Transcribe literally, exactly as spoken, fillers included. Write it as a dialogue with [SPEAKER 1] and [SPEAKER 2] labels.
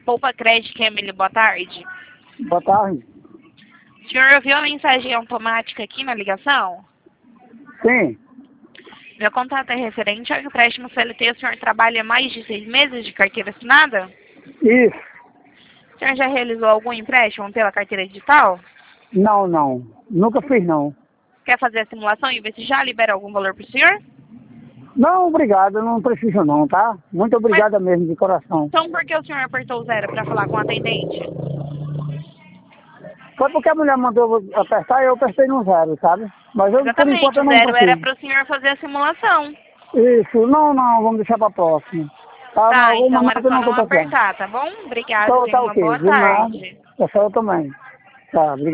[SPEAKER 1] Poupa Crédito, Emily, boa tarde.
[SPEAKER 2] Boa tarde.
[SPEAKER 1] O senhor ouviu a mensagem automática aqui na ligação?
[SPEAKER 2] Sim.
[SPEAKER 1] Meu contato é referente ao empréstimo C L T. O senhor trabalha mais de seis meses de carteira assinada?
[SPEAKER 2] Isso.
[SPEAKER 1] O senhor já realizou algum empréstimo pela carteira digital?
[SPEAKER 2] Não, não. Nunca fiz, não.
[SPEAKER 1] Quer fazer a simulação e ver se já libera algum valor para o senhor?
[SPEAKER 2] Não, obrigado. Não preciso não, tá? Muito obrigada mesmo, de coração.
[SPEAKER 1] Então por que o senhor apertou o zero para falar com o atendente?
[SPEAKER 2] Foi porque a mulher mandou apertar e eu apertei no zero, sabe? Mas eu, por
[SPEAKER 1] Exatamente,
[SPEAKER 2] enquanto, eu
[SPEAKER 1] o
[SPEAKER 2] não
[SPEAKER 1] zero era
[SPEAKER 2] preciso.
[SPEAKER 1] para o senhor fazer a simulação.
[SPEAKER 2] Isso. Não, não. Vamos deixar pra próxima. Tá,
[SPEAKER 1] Tá,
[SPEAKER 2] não,
[SPEAKER 1] então
[SPEAKER 2] mas
[SPEAKER 1] era
[SPEAKER 2] eu
[SPEAKER 1] só
[SPEAKER 2] não tô
[SPEAKER 1] não
[SPEAKER 2] precisando.
[SPEAKER 1] apertar, tá bom? Obrigada,
[SPEAKER 2] Tá,
[SPEAKER 1] tenha
[SPEAKER 2] tá
[SPEAKER 1] uma
[SPEAKER 2] ok.
[SPEAKER 1] boa
[SPEAKER 2] De nada.
[SPEAKER 1] tarde.
[SPEAKER 2] Essa eu também. Tá, obrigado.